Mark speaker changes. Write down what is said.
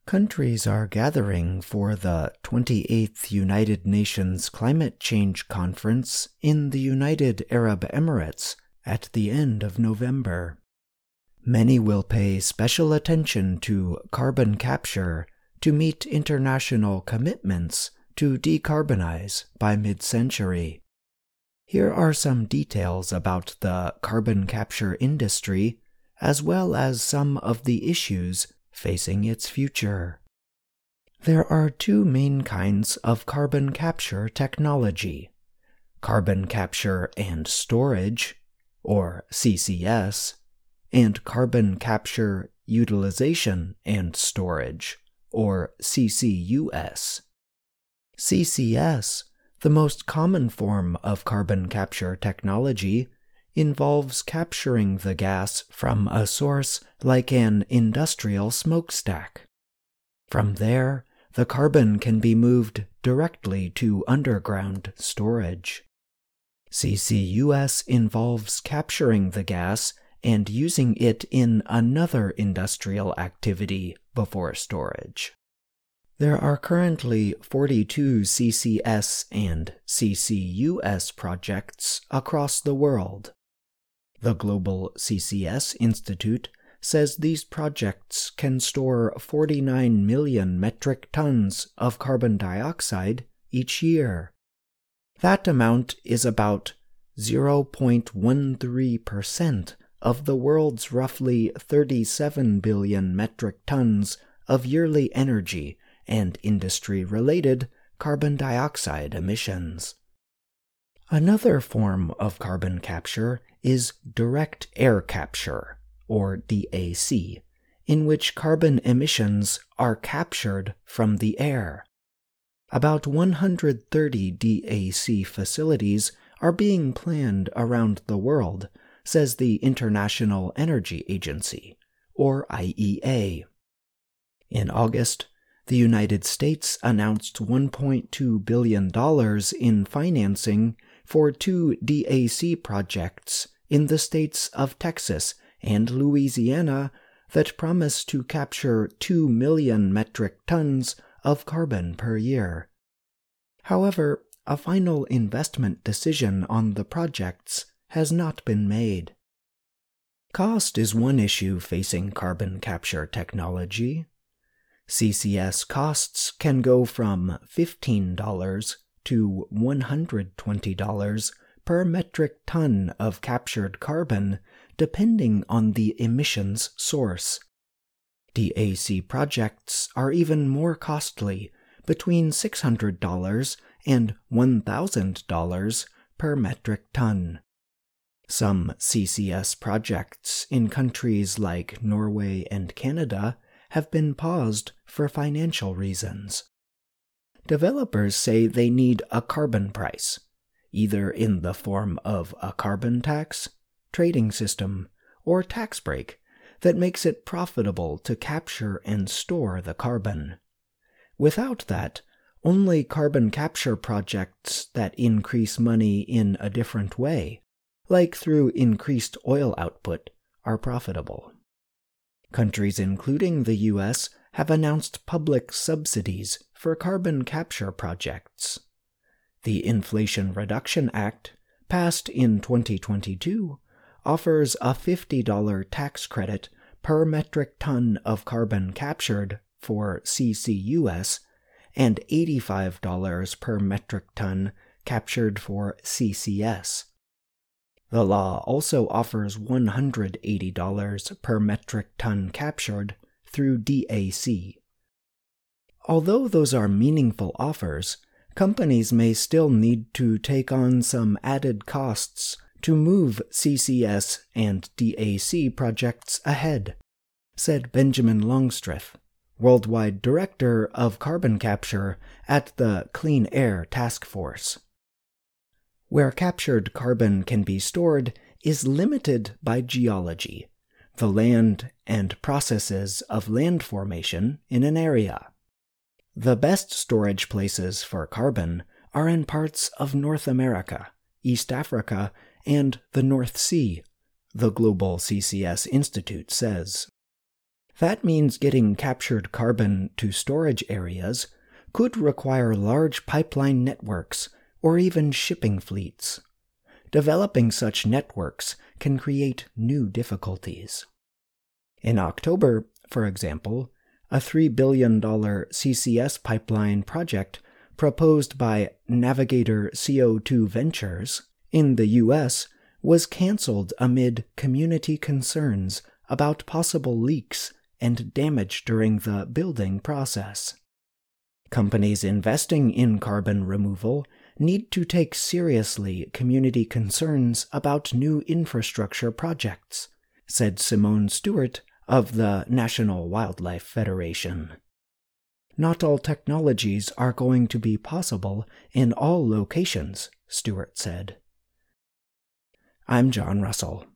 Speaker 1: Countries are gathering for the 28th United Nations Climate Change Conference in the United Arab Emirates at the end of November. Many will pay special attention to carbon capture to meet international commitments to decarbonize by mid-century. Here are some details about the carbon capture industry, as well as some of the issues facing its future. There are two main kinds of carbon capture technology: carbon capture and storage, or CCS, and carbon capture, utilization, and storage, or CCUS. CCS, the most common form of carbon capture technology, involves capturing the gas from a source like an industrial smokestack. From there, the carbon can be moved directly to underground storage. CCUS involves capturing the gas and using it in another industrial activity before storage. There are currently 42 CCS and CCUS projects across the world. The Global CCS Institute says these projects can store 49 million metric tons of carbon dioxide each year. That amount is about 0.13% of the world's roughly 37 billion metric tons of yearly energy and industry-related carbon dioxide emissions. Another form of carbon capture is direct air capture, or DAC, in which carbon emissions are captured from the air. About 130 DAC facilities are being planned around the world, says the International Energy Agency, or IEA. In August, the United States announced $1.2 billion in financing for two DAC projects in the states of Texas and Louisiana that promise to capture 2 million metric tons of carbon per year. However, a final investment decision on the projects has not been made. Cost is one issue facing carbon capture technology. CCS costs can go from $15 to $120 per metric ton of captured carbon, depending on the emissions source. DAC projects are even more costly, between $600 and $1,000 per metric ton. Some CCS projects in countries like Norway and Canada have been paused for financial reasons. Developers say they need a carbon price, either in the form of a carbon tax, trading system, or tax break that makes it profitable to capture and store the carbon. Without that, only carbon capture projects that increase money in a different way, like through increased oil output, are profitable. Countries including the U.S. have announced public subsidies for carbon capture projects. The Inflation Reduction Act, passed in 2022, offers a $50 tax credit per metric ton of carbon captured for CCUS and $85 per metric ton captured for CCS. The law also offers $180 per metric ton captured through DAC. Although those are meaningful offers, companies may still need to take on some added costs to move CCS and DAC projects ahead, said Benjamin Longstreth, Worldwide Director of Carbon Capture at the Clean Air Task Force. Where captured carbon can be stored is limited by geology, the land and processes of land formation in an area. The best storage places for carbon are in parts of North America, East Africa, and the North Sea, the Global CCS Institute says. That means getting captured carbon to storage areas could require large pipeline networks or even shipping fleets. Developing such networks can create new difficulties. In October, for example, a $3 billion CCS pipeline project proposed by Navigator CO2 Ventures in the U.S. was canceled amid community concerns about possible leaks and damage during the building process. Companies investing in carbon removal need to take seriously community concerns about new infrastructure projects, said Simone Stewart of the National Wildlife Federation. Not all technologies are going to be possible in all locations, Stewart said. I'm John Russell.